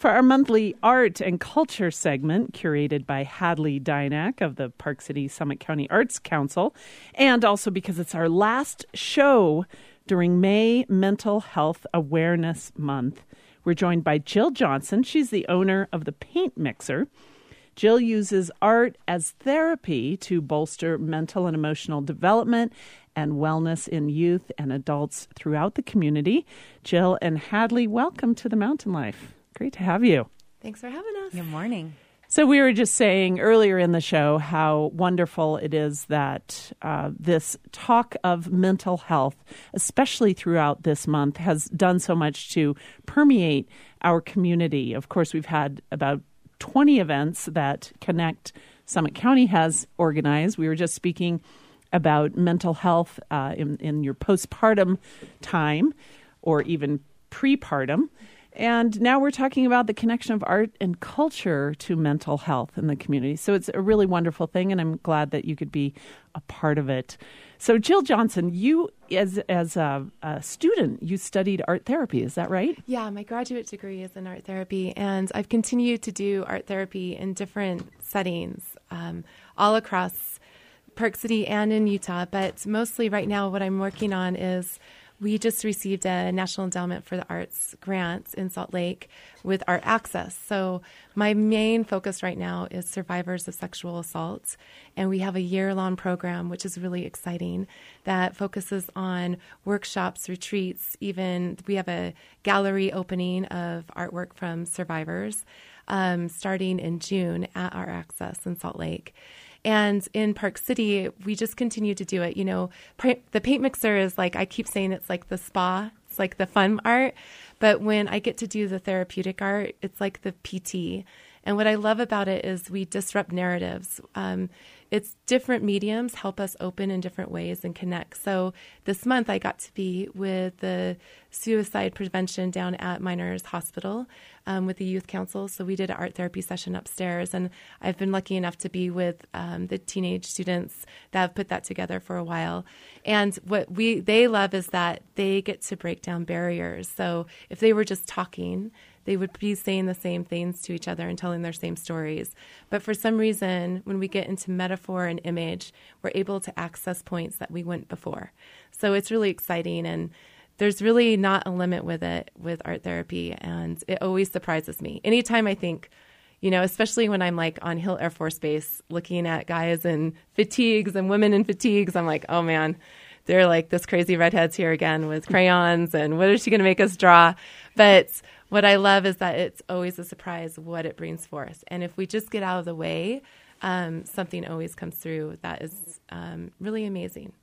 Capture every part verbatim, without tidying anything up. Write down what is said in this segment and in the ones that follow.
For our monthly art and culture segment, curated by Hadley Dynack of the Park City Summit County Arts Council, and also because it's our last show during May Mental Health Awareness Month, we're joined by Jill Johnson. She's the owner of the Paint Mixer. Jill uses art as therapy to bolster mental and emotional development and wellness in youth and adults throughout the community. Jill and Hadley, welcome to the Mountain Life. Great to have you. Thanks for having us. Good morning. So we were just saying earlier in the show how wonderful it is that uh, this talk of mental health, especially throughout this month, has done so much to permeate our community. Of course, we've had about twenty events that Connect Summit County has organized. We were just speaking about mental health uh, in, in your postpartum time or even prepartum. And now we're talking about the connection of art and culture to mental health in the community. So it's a really wonderful thing, and I'm glad that you could be a part of it. So Jill Johnson, you as as a, a student, you studied art therapy. Is that right? Yeah, my graduate degree is in art therapy, and I've continued to do art therapy in different settings um, all across Park City and in Utah. But mostly right now what I'm working on is we just received a National Endowment for the Arts grant in Salt Lake with Art Access. So my main focus right now is survivors of sexual assault. And we have a year-long program, which is really exciting, that focuses on workshops, retreats, even we have a gallery opening of artwork from survivors um, starting in June at Art Access in Salt Lake. And in Park City, we just continue to do it. You know, the Paint Mixer is like, I keep saying it's like the spa. It's like the fun art. But when I get to do the therapeutic art, it's like the P T. And what I love about it is we disrupt narratives. Um, it's different mediums help us open in different ways and connect. So this month I got to be with the suicide prevention down at Miners Hospital um, with the youth council. So we did an art therapy session upstairs, and I've been lucky enough to be with um, the teenage students that have put that together for a while. And what we they love is that they get to break down barriers. So if they were just talking, they would be saying the same things to each other and telling their same stories. But for some reason, when we get into metaphor and image, we're able to access points that we wouldn't before. So it's really exciting, and there's really not a limit with it, with art therapy, and it always surprises me. Anytime I think, you know, especially when I'm like on Hill Air Force Base looking at guys in fatigues and women in fatigues, I'm like, oh man, they're like this crazy redheads here again with crayons, and what is she going to make us draw? But what I love is that it's always a surprise what it brings forth. And if we just get out of the way, um, something always comes through that is um, really amazing.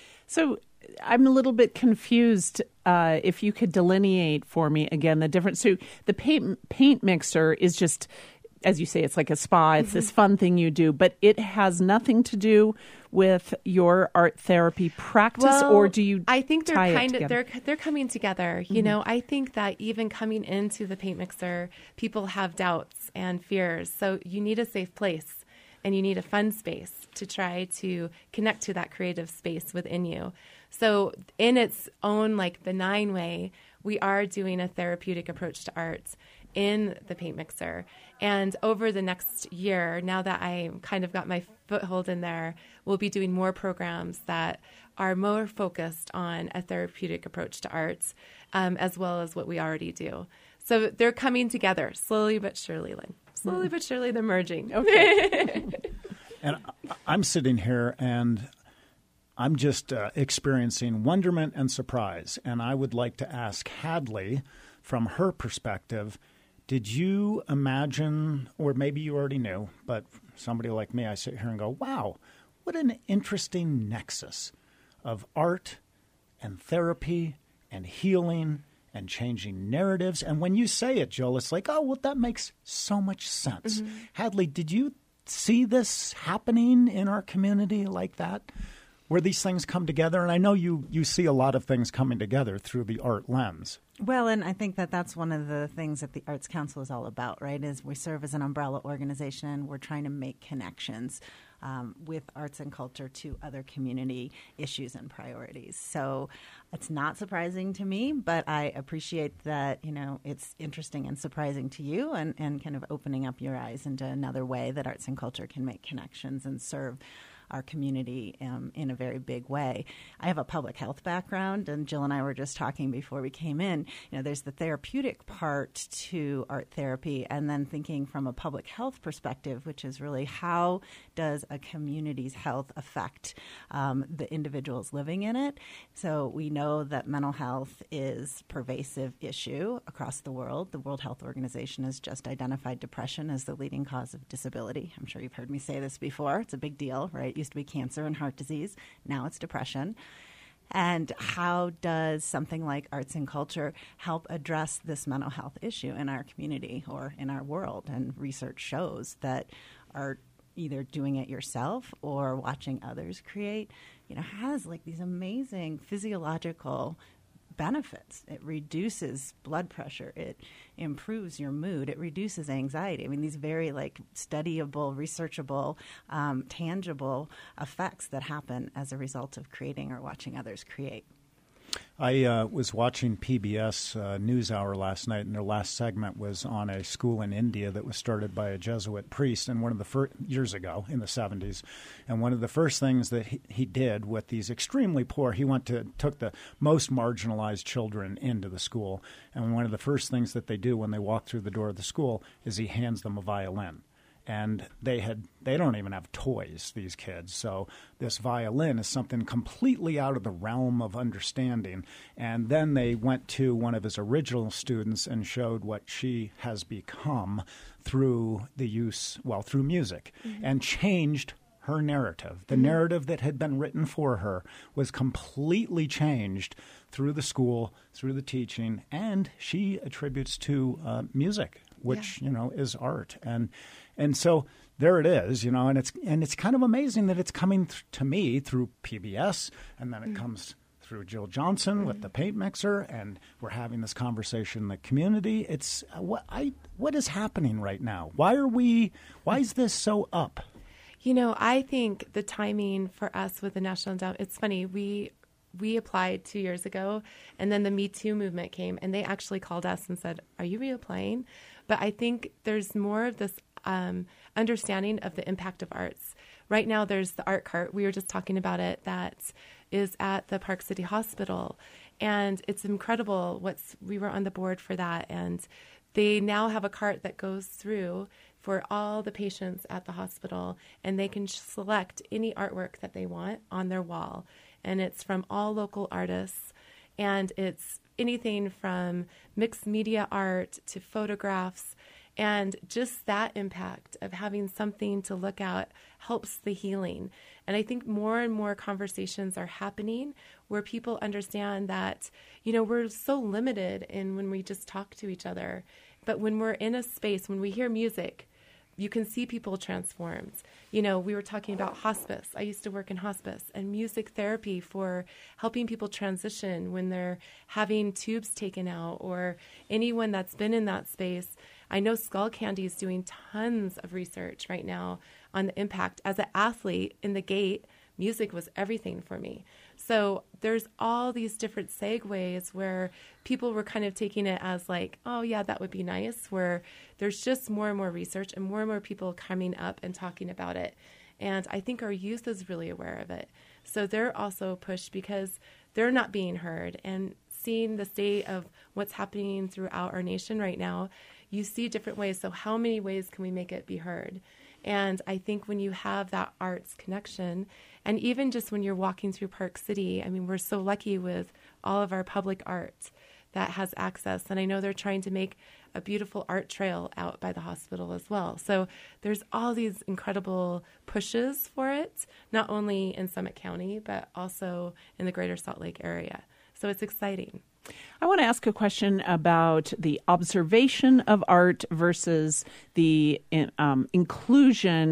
So I'm a little bit confused uh, if you could delineate for me again the difference. So the paint, paint mixer is just, as you say, it's like a spa. It's mm-hmm. this fun thing you do, but it has nothing to do with your art therapy practice, well, or do you? I think they're tie kind it of they're they're coming together. You mm-hmm. know, I think that even coming into the Paint Mixer, people have doubts and fears. So you need a safe place, and you need a fun space to try to connect to that creative space within you. So in its own like benign way, we are doing a therapeutic approach to art in the Paint Mixer. And over the next year, now that I kind of got my foothold in there, we'll be doing more programs that are more focused on a therapeutic approach to arts, um, as well as what we already do. So they're coming together slowly but surely, Lynn. Slowly mm. but surely they're merging. Okay. And I'm sitting here and I'm just uh, experiencing wonderment and surprise. And I would like to ask Hadley, from her perspective, did you imagine, or maybe you already knew, but somebody like me, I sit here and go, wow, what an interesting nexus of art and therapy and healing and changing narratives. And when you say it, Jill, it's like, oh, well, that makes so much sense. Mm-hmm. Hadley, did you see this happening in our community like that? where these things come together? And I know you, you see a lot of things coming together through the art lens. Well, and I think that that's one of the things that the Arts Council is all about, right, is we serve as an umbrella organization. We're trying to make connections um, with arts and culture to other community issues and priorities. So it's not surprising to me, but I appreciate that, you know, it's interesting and surprising to you and, and kind of opening up your eyes into another way that arts and culture can make connections and serve our community um, in a very big way. I have a public health background, and Jill and I were just talking before we came in. You know, there's the therapeutic part to art therapy, and then thinking from a public health perspective, which is really how does a community's health affect um, the individuals living in it. So we know that mental health is a pervasive issue across the world. The World Health Organization has just identified depression as the leading cause of disability. I'm sure you've heard me say this before. It's a big deal, right? It used to be cancer and heart disease. Now it's depression. And how does something like arts and culture help address this mental health issue in our community or in our world? And research shows that art, either doing it yourself or watching others create, you know, has like these amazing physiological benefits. It reduces blood pressure. It improves your mood. It reduces anxiety. I mean, these very like studyable, researchable, um, tangible effects that happen as a result of creating or watching others create. I uh, was watching P B S uh, NewsHour last night, and their last segment was on a school in India that was started by a Jesuit priest, and one of the first years ago in the seventies. And one of the first things that he, he did with these extremely poor, he went to took the most marginalized children into the school, and one of the first things that they do when they walk through the door of the school is he hands them a violin. And they had they don't even have toys, these kids. So this violin is something completely out of the realm of understanding. And then they went to one of his original students and showed what she has become through the use, well, through music, mm-hmm. and changed her narrative. The mm-hmm. narrative that had been written for her was completely changed through the school, through the teaching, and she attributes to uh, music, which, yeah. you know, is art. And and so there it is, you know, and it's and it's kind of amazing that it's coming th- to me through P B S, and then it mm-hmm. comes through Jill Johnson mm-hmm. with the paint mixer, and we're having this conversation in the community. It's uh, what I what is happening right now? Why are we? Why is this so up? You know, I think the timing for us with the National Endowment, it's funny, we we applied two years ago, and then the Me Too movement came, and they actually called us and said, are you reapplying? But I think there's more of this um, understanding of the impact of arts. Right now, there's the art cart. We were just talking about it. That is at the Park City Hospital, and it's incredible. What's we were on the board for that, and they now have a cart that goes through for all the patients at the hospital, and they can select any artwork that they want on their wall. And it's from all local artists, and it's anything from mixed media art to photographs. And just that impact of having something to look at helps the healing. And I think more and more conversations are happening where people understand that, you know, we're so limited in when we just talk to each other. But when we're in a space, when we hear music, you can see people transformed. You know, we were talking about hospice. I used to work in hospice, and music therapy for helping people transition when they're having tubes taken out, or anyone that's been in that space. I know Skull Candy is doing tons of research right now on the impact. As an athlete in the gate, music was everything for me. So there's all these different segues where people were kind of taking it as like, oh, yeah, that would be nice, where there's just more and more research and more and more people coming up and talking about it. And I think our youth is really aware of it. So they're also pushed because they're not being heard. And seeing the state of what's happening throughout our nation right now, you see different ways. So how many ways can we make it be heard? And I think when you have that arts connection, and even just when you're walking through Park City, I mean, we're so lucky with all of our public art that has access. And I know they're trying to make a beautiful art trail out by the hospital as well. So there's all these incredible pushes for it, not only in Summit County, but also in the greater Salt Lake area. So it's exciting. I want to ask a question about the observation of art versus the um, inclusion of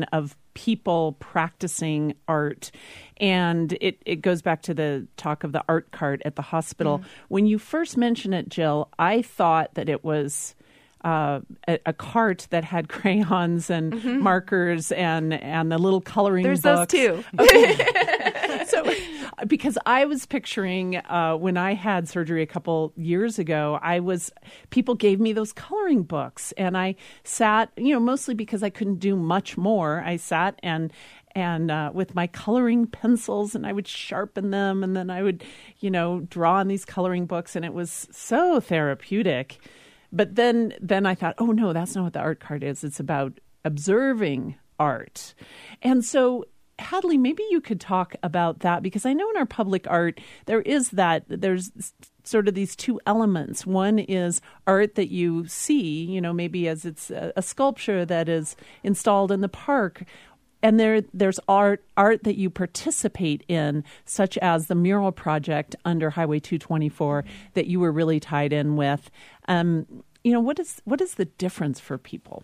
people practicing art. And it, it goes back to the talk of the art cart at the hospital. Mm. When you first mentioned it, Jill, I thought that it was uh, a, a cart that had crayons and mm-hmm. markers and, and the little coloring There's books. There's those too. Okay. So, because I was picturing uh, when I had surgery a couple years ago, I was people gave me those coloring books, and I sat, you know, mostly because I couldn't do much more. I sat and and uh, with my coloring pencils, and I would sharpen them, and then I would, you know, draw on these coloring books, and it was so therapeutic. But then then I thought, oh no, that's not what the art cart is. It's about observing art, and so. Hadley, maybe you could talk about that, because I know in our public art there is that, there's sort of these two elements. One is art that you see, you know, maybe as it's a, a sculpture that is installed in the park. And there, there's art art that you participate in, such as the mural project under Highway two twenty-four that you were really tied in with. Um, you know, what is what is the difference for people?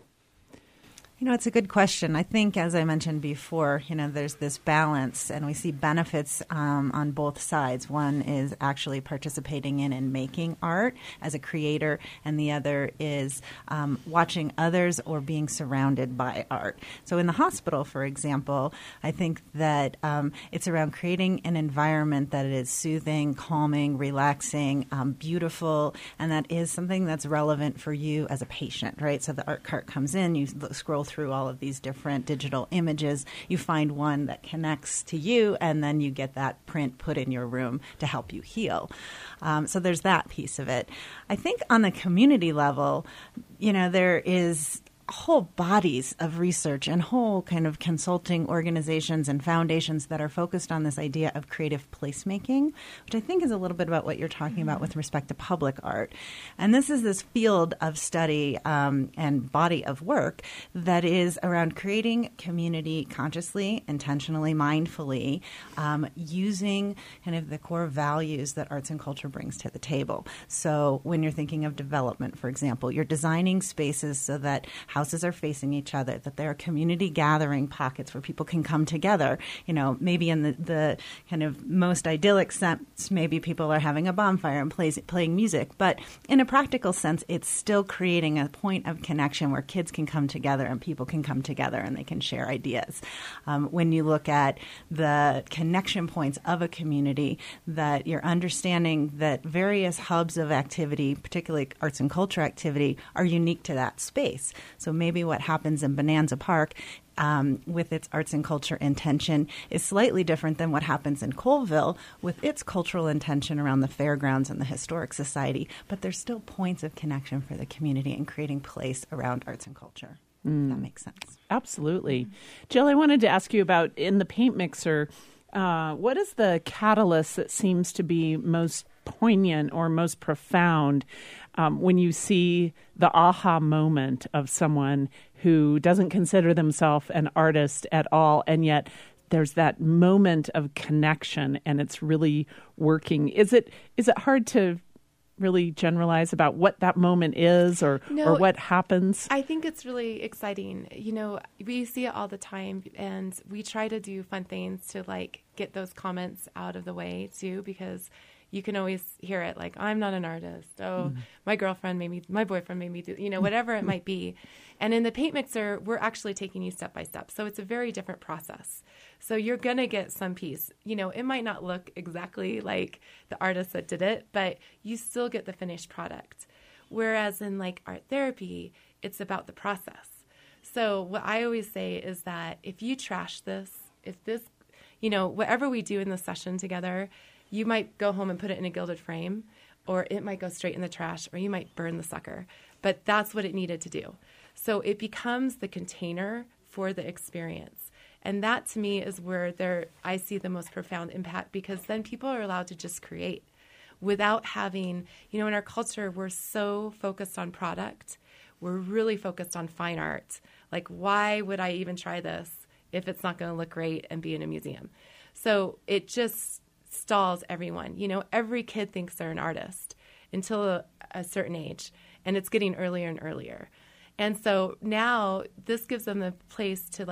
You know, it's a good question. I think, as I mentioned before, you know, there's this balance, and we see benefits um, on both sides. One is actually participating in and making art as a creator, and the other is um, watching others or being surrounded by art. So in the hospital, for example, I think that um, it's around creating an environment that is soothing, calming, relaxing, um, beautiful, and that is something that's relevant for you as a patient, right? So the art cart comes in, you scroll through all of these different digital images, you find one that connects to you, and then you get that print put in your room to help you heal. Um, so there's that piece of it. I think on the community level, you know, there is whole bodies of research and whole kind of consulting organizations and foundations that are focused on this idea of creative placemaking, which I think is a little bit about what you're talking about with respect to public art. And this is this field of study um, and body of work that is around creating community consciously, intentionally, mindfully, um, using kind of the core values that arts and culture brings to the table. So when you're thinking of development, for example, you're designing spaces so that houses are facing each other, that there are community gathering pockets where people can come together. You know, maybe in the, the kind of most idyllic sense, maybe people are having a bonfire and plays, playing music. But in a practical sense, it's still creating a point of connection where kids can come together and people can come together and they can share ideas. Um, when you look at the connection points of a community, that you're understanding that various hubs of activity, particularly arts and culture activity, are unique to that space. So maybe what happens in Bonanza Park um, with its arts and culture intention is slightly different than what happens in Colville with its cultural intention around the fairgrounds and the Historic Society. But there's still points of connection for the community and creating place around arts and culture. Mm. If that makes sense. Absolutely. Mm-hmm. Jill, I wanted to ask you about in the paint mixer, uh, what is the catalyst that seems to be most poignant or most profound um, when you see the aha moment of someone who doesn't consider themselves an artist at all, and yet there's that moment of connection and it's really working? Is it is it hard to really generalize about what that moment is or, no, or what happens? I think it's really exciting. You know, we see it all the time, and we try to do fun things to like get those comments out of the way too, because you can always hear it like, I'm not an artist. Oh, mm-hmm. my girlfriend made me, my boyfriend made me do, you know, whatever it might be. And in the paint mixer, we're actually taking you step by step. So it's a very different process. So you're going to get some piece. You know, it might not look exactly like the artist that did it, but you still get the finished product. Whereas in like art therapy, it's about the process. So what I always say is that if you trash this, if this, you know, whatever we do in the session together, you might go home and put it in a gilded frame, or it might go straight in the trash, or you might burn the sucker. But that's what it needed to do. So it becomes the container for the experience. And that, to me, is where there I see the most profound impact, because then people are allowed to just create without having, you know, in our culture, we're so focused on product. We're really focused on fine art. Like, why would I even try this if it's not going to look great and be in a museum? So it just stalls everyone. You know, every kid thinks they're an artist until a, a certain age, and it's getting earlier and earlier. And so now this gives them a place to like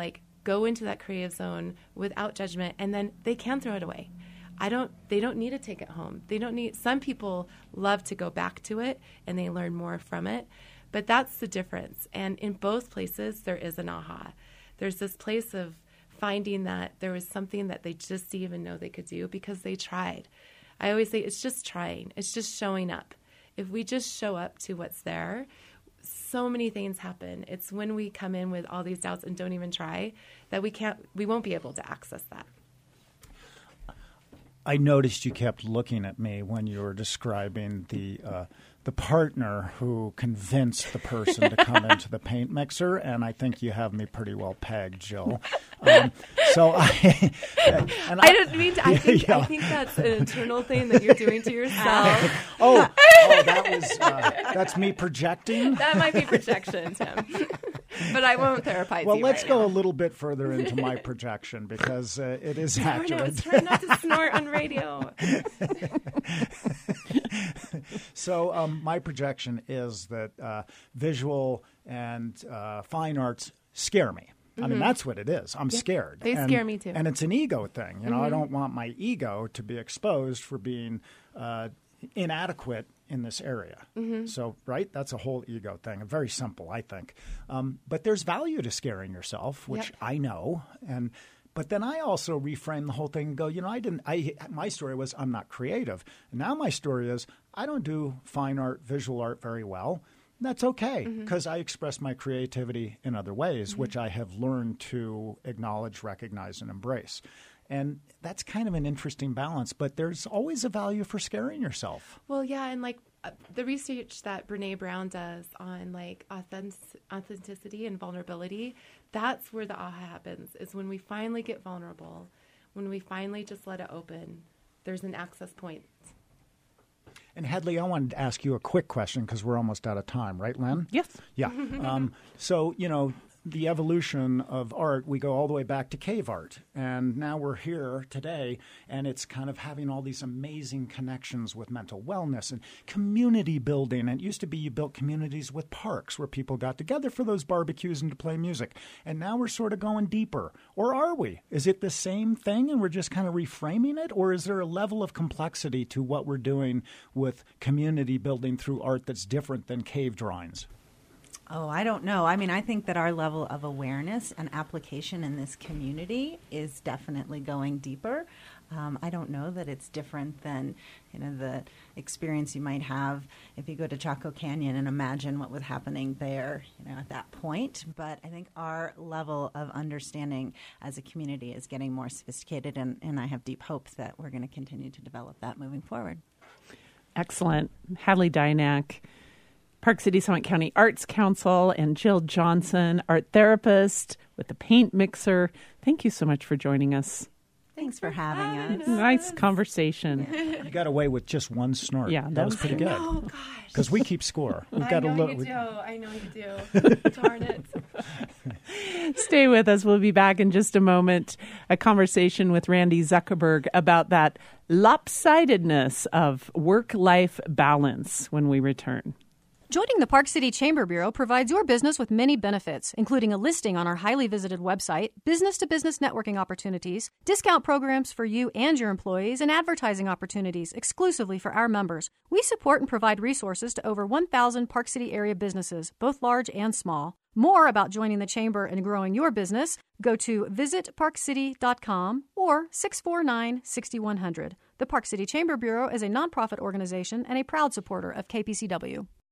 go into that creative zone without judgment, and then they can throw it away. I don't, they don't need to take it home. They don't need, some people love to go back to it and they learn more from it, but that's the difference. And in both places, there is an aha. There's this place of finding that there was something that they just didn't even know they could do because they tried. I always say it's just trying. It's just showing up. If we just show up to what's there, so many things happen. It's when we come in with all these doubts and don't even try that we can't, we won't be able to access that. I noticed you kept looking at me when you were describing the uh, the partner who convinced the person to come into the paint mixer, and I think you have me pretty well pegged, Jill. Um, so I, and I, I didn't mean to. I think yeah. I think that's an internal thing that you're doing to yourself. oh, oh, that was uh, that's me projecting. That might be projection, Tim. But I won't therapize well, you let's right go now. a little bit further into my projection because uh, it is No, accurate. it's trying not to snort on radio. So um, my projection is that uh, visual and uh, fine arts scare me. I mean, Mm-hmm. that's what it is. I'm Yeah, scared. they and, scare me too. And it's an ego thing. You know, Mm-hmm. I don't want my ego to be exposed for being uh, inadequate in this area. Mm-hmm. So, right, that's a whole ego thing. Very simple, I think. Um, but there's value to scaring yourself, which Yep. I know. And but then I also reframe the whole thing and go, you know, I didn't. I my story was I'm not creative. And now my story is I don't do fine art, visual art very well. That's okay because mm-hmm. I express my creativity in other ways, mm-hmm. which I have learned to acknowledge, recognize, and embrace. And that's kind of an interesting balance, but there's always a value for scaring yourself. Well, yeah, and like uh, the research that Brene Brown does on like authentic- authenticity and vulnerability, that's where the aha happens, is when we finally get vulnerable, when we finally just let it open, there's an access point. And Hadley, I wanted to ask you a quick question because we're almost out of time, right, Len? Yes. Yeah. um, so, you know, the evolution of art, we go all the way back to cave art. And now we're here today, and it's kind of having all these amazing connections with mental wellness and community building. And it used to be you built communities with parks where people got together for those barbecues and to play music. And now we're sort of going deeper. Or are we? Is it the same thing and we're just kind of reframing it? Or is there a level of complexity to what we're doing with community building through art that's different than cave drawings? Oh, I don't know. I mean, I think that our level of awareness and application in this community is definitely going deeper. Um, I don't know that it's different than, you know, the experience you might have if you go to Chaco Canyon and imagine what was happening there, you know, at that point. But I think our level of understanding as a community is getting more sophisticated, and, and I have deep hopes that we're going to continue to develop that moving forward. Excellent. Hadley Dynack, Park City Summit County Arts Council, and Jill Johnson, art therapist with the Paint Mixer. Thank you so much for joining us. Thanks for having us. Nice conversation. You got away with just one snort. Yeah, that, that was was pretty good. Oh, gosh. Because we keep score. We've I got know to look. you we- do. I know you do. Darn it. Stay with us. We'll be back in just a moment. A conversation with Randy Zuckerberg about that lopsidedness of work-life balance when we return. Joining the Park City Chamber Bureau provides your business with many benefits, including a listing on our highly visited website, business-to-business networking opportunities, discount programs for you and your employees, and advertising opportunities exclusively for our members. We support and provide resources to over one thousand Park City area businesses, both large and small. More about joining the Chamber and growing your business, go to visit park city dot com or six four nine, six one zero zero. The Park City Chamber Bureau is a nonprofit organization and a proud supporter of K P C W.